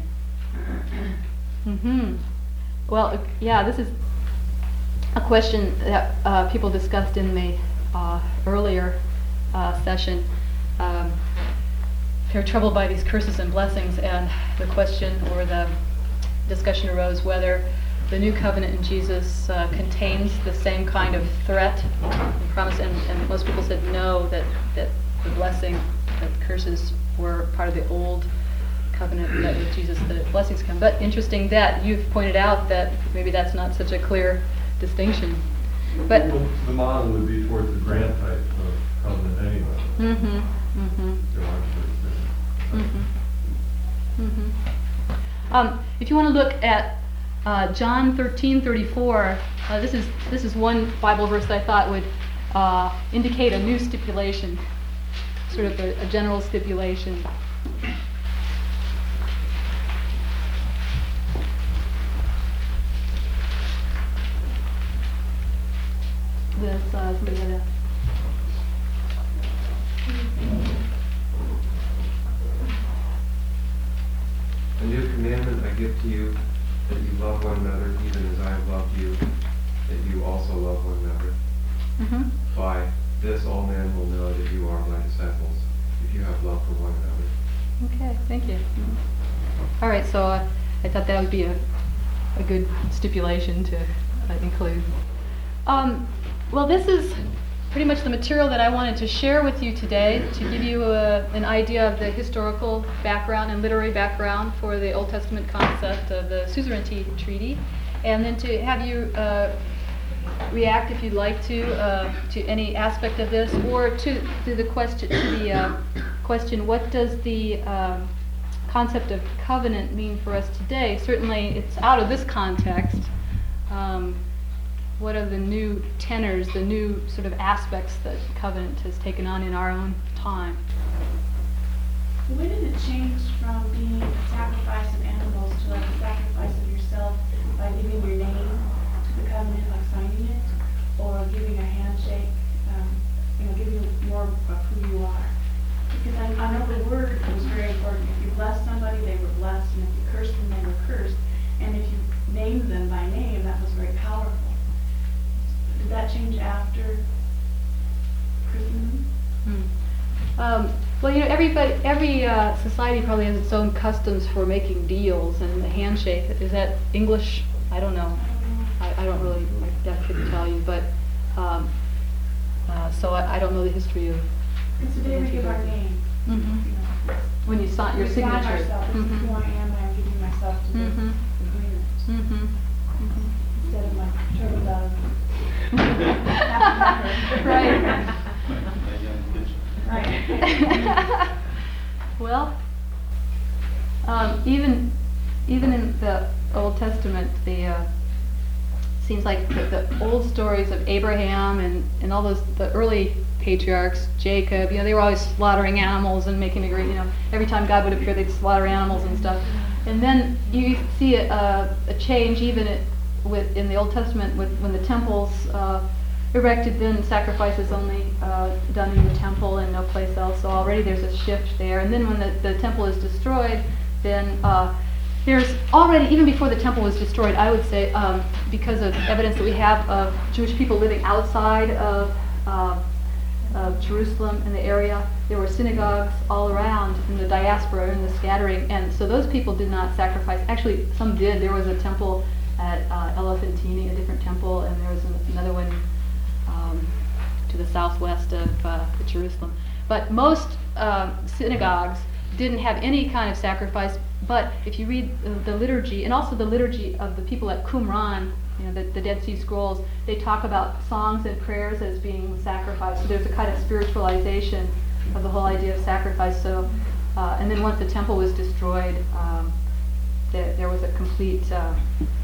Hmm. Well, uh, yeah, this is a question that uh, people discussed in the uh, earlier uh, session. Um, they're troubled by these curses and blessings, and the question or the discussion arose whether the new covenant in Jesus uh, contains the same kind of threat and promise, and, and most people said no, that, that the blessing, that curses were part of the old covenant, that with Jesus the blessings come. But interesting that you've pointed out that maybe that's not such a clear distinction. But Well, the model would be towards the grant type of covenant anyway. mm-hmm, mm-hmm, There aren't the- mm-hmm, mm-hmm. Um, if you want to look at Uh, John thirteen thirty-four. Uh, this is this is one Bible verse that I thought would uh, indicate a new stipulation, sort of a, a general stipulation. This uh, somebody had a. A new commandment I give to you, that you love one another, even as I have loved you, that you also love one another. Mm-hmm. By this all men will know that you are my disciples, if you have love for one another. Okay, thank you. Mhm. All right, so uh, I thought that would be a, a good stipulation to uh, include. Um, well, this is pretty much the material that I wanted to share with you today to give you a, an idea of the historical background and literary background for the Old Testament concept of the suzerainty treaty, and then to have you uh, react, if you'd like to, uh, to any aspect of this, or to, to the question, to the uh, question, what does the um, concept of covenant mean for us today? Certainly, it's out of this context. Um, what are the new tenors, the new sort of aspects that covenant has taken on in our own time? When did it change from being a sacrifice of animals to like a sacrifice of yourself by giving your name to the covenant, like signing it, or giving a handshake, um, you know, giving more of who you are? Because I, I know the word was very important. If you blessed somebody, they were blessed, and if you cursed them, they were cursed. And if you named them by name, that was very powerful. Did that change after Christendom? Hmm. Um, well, you know, everybody, every uh, society probably has its own customs for making deals, and the handshake, is that English? I don't know. I, I don't really, I couldn't tell you, but um, uh, so I, I don't know the history of. Because today we give our name. Mm-hmm. You know, When you sign your we signature. sign ourselves. This Mhm. is who I am. I am giving myself to this Mhm. agreement. Mhm. Mhm. Instead of my turtle dove. Right. Right. Well, um, even even in the Old Testament, the uh, seems like the, the old stories of Abraham and, and all those the early patriarchs, Jacob, you know, they were always slaughtering animals and making a great, you know, every time God would appear, they'd slaughter animals and stuff. And then you see a, a, a change even it, with in the Old Testament with when the temples uh, erected, then sacrifices only uh, done in the temple and no place else. So already there's a shift there. And then when the, the temple is destroyed, then uh, there's already, even before the temple was destroyed, I would say, um, because of evidence that we have of Jewish people living outside of uh, of Jerusalem and the area, there were synagogues all around in the diaspora, in the scattering, and so those people did not sacrifice. Actually, some did. There was a temple at uh, Elephantine, a different temple, and there was an, another one um, to the southwest of uh, Jerusalem. But most uh, synagogues didn't have any kind of sacrifice. But if you read the, the liturgy, and also the liturgy of the people at Qumran, you know, the, the Dead Sea Scrolls, they talk about songs and prayers as being sacrificed. So there's a kind of spiritualization of the whole idea of sacrifice. So, uh, and then once the temple was destroyed, um, there, there was a complete uh,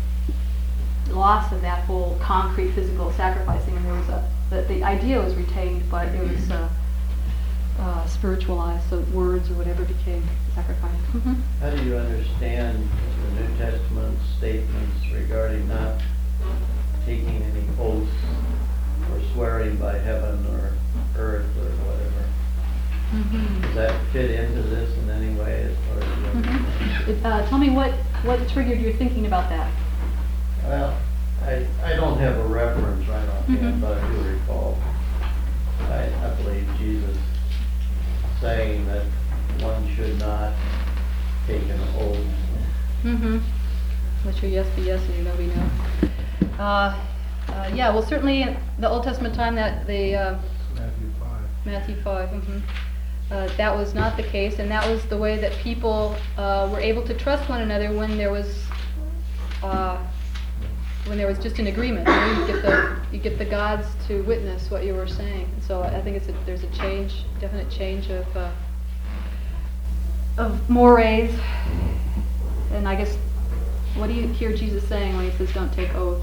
loss of that whole concrete physical sacrificing, and there was a the, the idea was retained, but it was uh, uh, spiritualized. So words or whatever became sacrifice. Mm-hmm. How do you understand the New Testament statements regarding not taking any oaths or swearing by heaven or earth or whatever? Mm-hmm. Does that fit into this in any way as far as you understand? Mm-hmm. Uh, tell me what, what triggered your thinking about that? Well, I, I don't have a reference right offhand, Mhm. but I do recall, I, I believe Jesus saying that one should not take an oath. Mm-hmm. Let your yes be yes and your no be no. Uh, uh, yeah, well, certainly in the Old Testament time, that the uh, Matthew five. Matthew five, mm-hmm. uh, that was not the case, and that was the way that people uh, were able to trust one another when there was uh, when there was just an agreement. You know, you get the you get the gods to witness what you were saying. So I think it's a, there's a change, definite change of uh, of mores, and I guess What do you hear Jesus saying when he says don't take oaths?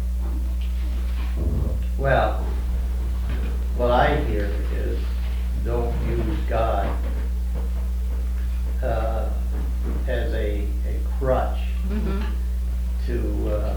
Well, what I hear is don't use God uh, as a, a crutch Mm-hmm. to, uh,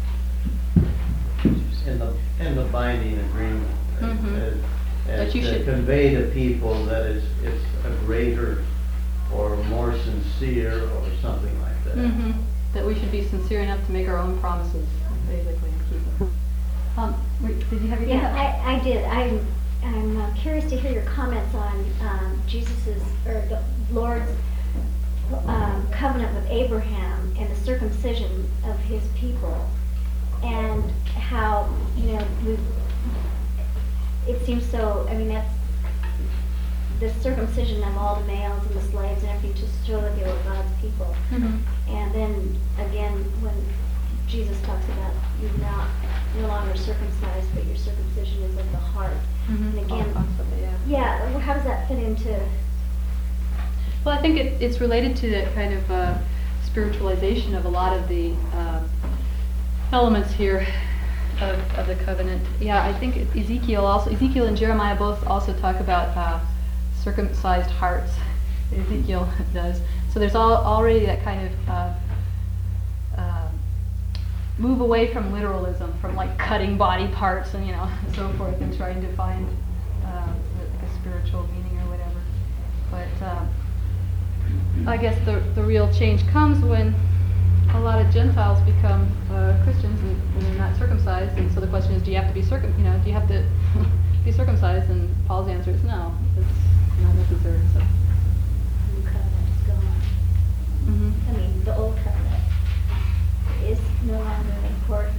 in the, in the binding agreement. Mhm. As- That as you to should- convey to people that it's, it's a greater or more sincere or something like that. Mm-hmm. That we should be sincere enough to make our own promises, basically, and keep them. Um, wait, did you have your hand Yeah, up? I, I did. I'm, I'm uh, curious to hear your comments on um, Jesus's, or the Lord's um, covenant with Abraham and the circumcision of his people, and how, you know, we, it seems so, I mean, that's the circumcision of all the males and the slaves and everything to show that they were God's people. Mhm. And then again, when Jesus talks about you now no longer circumcised, but your circumcision is of the heart. Mhm. And again, All parts of it, yeah. yeah, well, how does that fit into? Well, I think it, it's related to that kind of uh, spiritualization of a lot of the uh, elements here of, of the covenant. Yeah, I think Ezekiel also, Ezekiel and Jeremiah both also talk about uh, circumcised hearts. Ezekiel does. So there's all, already that kind of uh, uh, move away from literalism, from like cutting body parts and you know and so forth, and trying to find uh, like a spiritual meaning or whatever. But uh, I guess the the real change comes when a lot of Gentiles become uh, Christians and, and they're not circumcised, and so the question is, do you have to be circum? You know, do you have to be circumcised? And Paul's answer is no, it's not necessary. So. New covenant is gone. Mm-hmm. I mean, the old covenant is no longer important.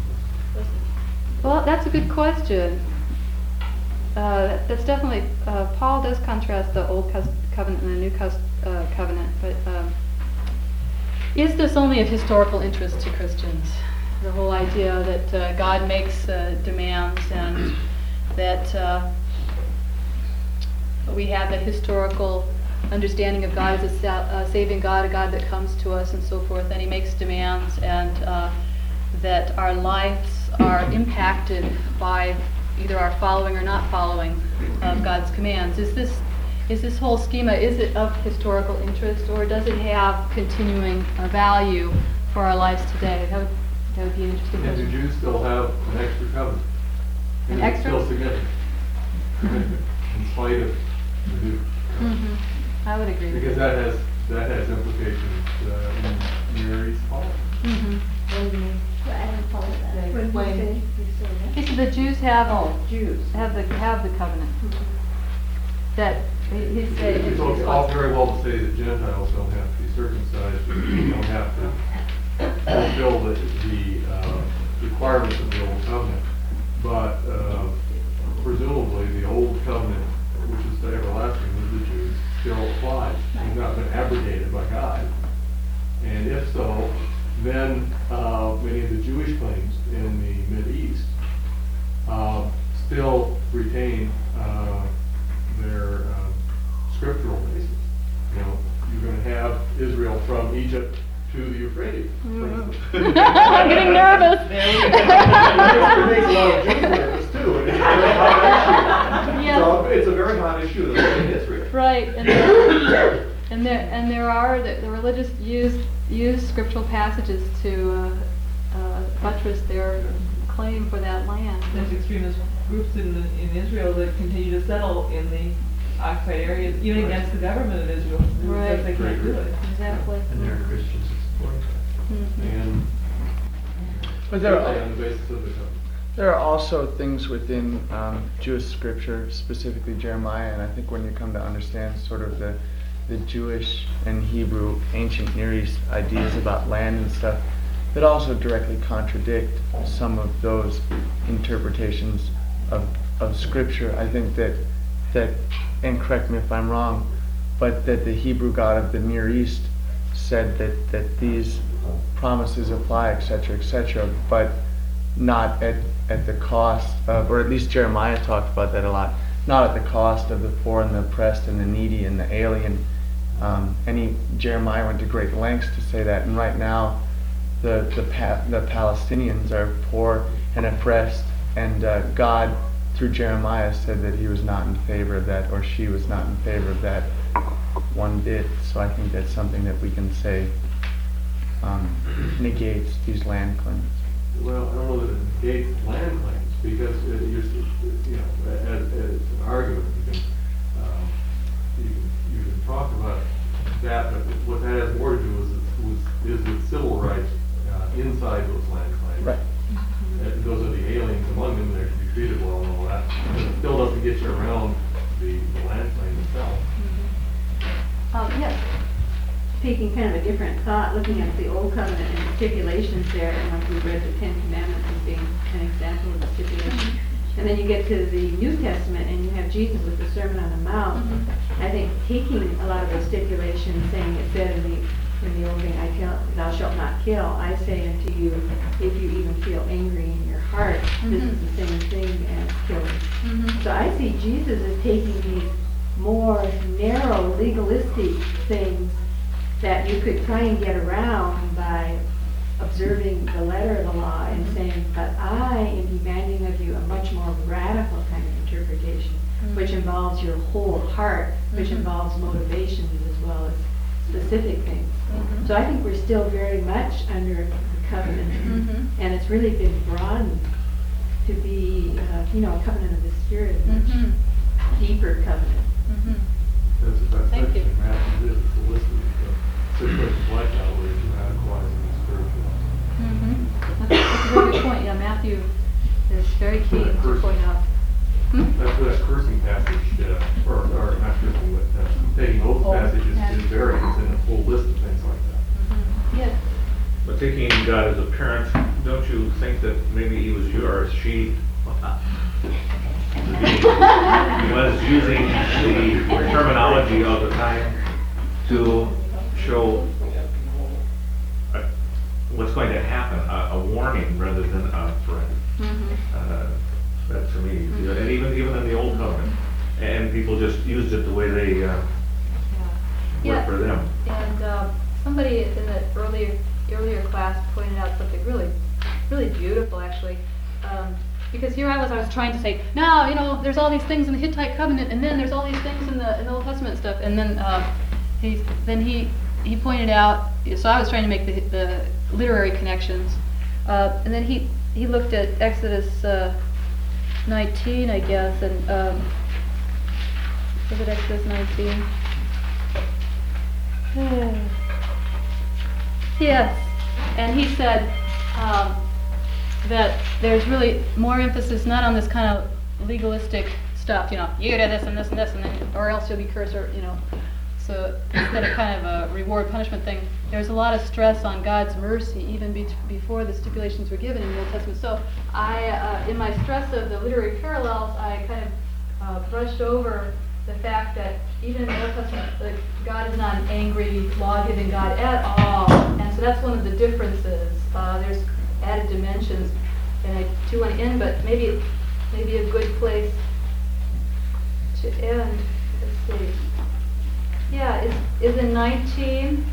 Well, that's a good question. Uh, that- that's definitely, uh, Paul does contrast the old cos- covenant and the new cos- uh, covenant, but um, is this only of historical interest to Christians? The whole idea that uh, God makes uh, demands and that uh, we have a historical understanding of God as a sa- uh, saving God, a God that comes to us and so forth, and he makes demands, and uh, that our lives are impacted by either our following or not following of God's commands. Is this is this whole schema, is it of historical interest, or does it have continuing uh, value for our lives today? That would, that would be an interesting And do question. Jews still have an extra covenant? An Is it extra? Still significant, in spite of the new covenant? Mm-hmm. I would agree with Because that. that has, that has implications uh, in Near East policy. Mm-hmm. What do you mean? Well, I didn't follow that. Yeah, What did you explain. say? You said that? Okay, so the Jews have Oh, Jews. have the have the covenant. That he- he's saying. It's all all very well to say that Gentiles don't have to be circumcised, don't have to fulfill the, the uh, requirements of the old covenant. But uh, presumably, the old covenant, which is the everlasting with the Jews, still applies. It's not been abrogated by God. And if so, then uh, many of the Jewish claims in the Mideast uh, still retain uh, their uh, scriptural basis. You know, you're going to have Israel from Egypt to the Euphrates, for instance. I'm getting nervous. It makes a lot of Jews nervous too. and It's a very hot issue. Yes. So it's a very hot issue in Israel. Right, and there, and there and there are the, the religious use use scriptural passages to uh, uh, buttress their claim for that land. There's extremist groups in, in Israel that continue to settle in the occupied areas, even against the government of Israel, Right. because they can't do it. Exactly. And there are Christians that support that. Mhm. And But there are, on the basis of the covenant. there are also things within um, Jewish scripture, specifically Jeremiah, and I think when you come to understand sort of the the Jewish and Hebrew ancient Near East ideas about land and stuff, that also directly contradict some of those interpretations of of scripture. I think that that, and correct me if I'm wrong, but that the Hebrew God of the Near East said that that these promises apply, et cetera, et cetera, but not at, at the cost of, or at least Jeremiah talked about that a lot, not at the cost of the poor and the oppressed and the needy and the alien. Um, and he, Jeremiah went to great lengths to say that. And right now, the the, pa- the Palestinians are poor and oppressed, and uh, God, through Jeremiah, said that he was not in favor of that, or she was not in favor of that one bit. So I think that's something that we can say um, negates these land claims. Well, I don't know that it negates land claims, because it, you're, you know, as, as an argument, you can, um, you can, you can talk about that, but what that has more to do is, is, is with civil rights uh, inside those land claims. Right. And those are the aliens among them, they're to be treated well and all that. But it still doesn't get you around the, the land claim itself. Um, yes. Taking kind of a different thought, looking at the Old Covenant and the stipulations there, and like we read the Ten Commandments as being an example of the stipulation. And then you get to the New Testament and you have Jesus with the Sermon on the Mount. Mm-hmm. I think taking a lot of those stipulations, saying it said in the in the old thing, I tell, thou shalt not kill, I say unto you, if you even feel angry in your heart, this is the same thing as killing. Mm-hmm. So I see Jesus as taking these more narrow, legalistic things that you could try and get around by observing the letter of the law and saying, but I am demanding of you a much more radical kind of interpretation, Mm-hmm. which involves your whole heart, which Mhm. involves motivations as well as specific things. Mhm. So I think we're still very much under the covenant, Mhm. and it's really been broadened to be, uh, you know, a covenant of the Spirit, a much Mhm. deeper covenant. Mhm. That's what that Thank section you. Matthew is, it's a list of the six places like that where you radicalize and spiritual. Mhm. That's that's a very good point. Yeah, Matthew is very keen to point out. Hmm? That's where that cursing passage, uh, or, or not cursing, but uh, taking oath Oh, passages yeah. is very, it's in a whole list of things like that. Mhm. Yes. But taking God as a parent, don't you think that maybe he was you or she was using the terminology of the time to show uh, what's going to happen, a, a warning rather than a threat? Mhm. Uh, that to me, and even even in the Old Covenant, and people just used it the way they uh, Yeah. worked for them. And uh, somebody in the earlier earlier class pointed out something really, really beautiful, actually. Um, because here I was, I was trying to say, no, you know, there's all these things in the Hittite covenant, and then there's all these things in the in the Old Testament stuff, and then uh, he then he he pointed out. So I was trying to make the the literary connections, uh, and then he he looked at Exodus uh, nineteen, I guess, and um, was it Exodus nineteen? Yes, and he said um, that there's really more emphasis not on this kind of legalistic stuff, you know, you do this and this and this, and then, or else you'll be cursed, or you know. So instead of kind of a reward punishment thing, there's a lot of stress on God's mercy even be- before the stipulations were given in the Old Testament. So I, uh, in my stress of the literary parallels, I kind of uh, brushed over the fact that even in the Old Testament, like, God is not an angry, law-giving God at all. And so that's one of the differences. Uh, there's added dimensions, and I do want to end, but maybe maybe a good place to end. Let's see. Yeah, is is in nineteen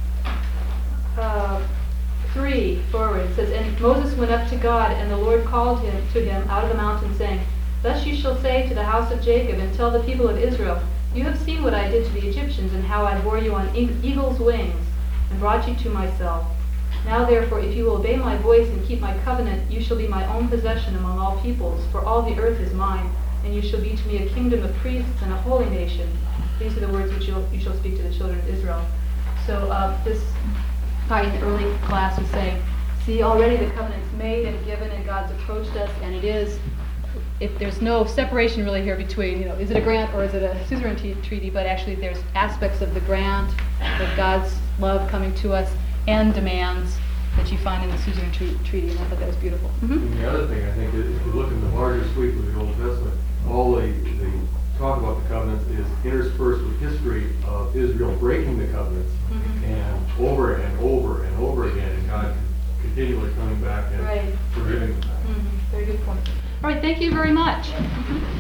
uh, three forward. It says, and Moses went up to God, and the Lord called him to him out of the mountain, saying, thus you shall say to the house of Jacob, and tell the people of Israel, you have seen what I did to the Egyptians, and how I bore you on e- eagle's wings, and brought you to myself. Now therefore, if you will obey my voice and keep my covenant, you shall be my own possession among all peoples, for all the earth is mine, and you shall be to me a kingdom of priests and a holy nation. These are the words which you'll, you shall speak to the children of Israel. So uh, this guy in the early class was saying, see, already the covenant's made and given, and God's approached us, and it is, if there's no separation really here between, you know, is it a grant or is it a suzerainty treaty, but actually there's aspects of the grant, of God's love coming to us, and demands that you find in the suzerainty treaty, and I thought that was beautiful. Mm-hmm. And the other thing, I think, is if you look in the larger sweep of the Old Testament, all the, the talk about the covenants is interspersed with history of Israel breaking the covenants, Mm-hmm. and over and over and over again, and God continually coming back and Right. forgiving them. Mm-hmm. Very good point. All right, thank you very much. Mm-hmm.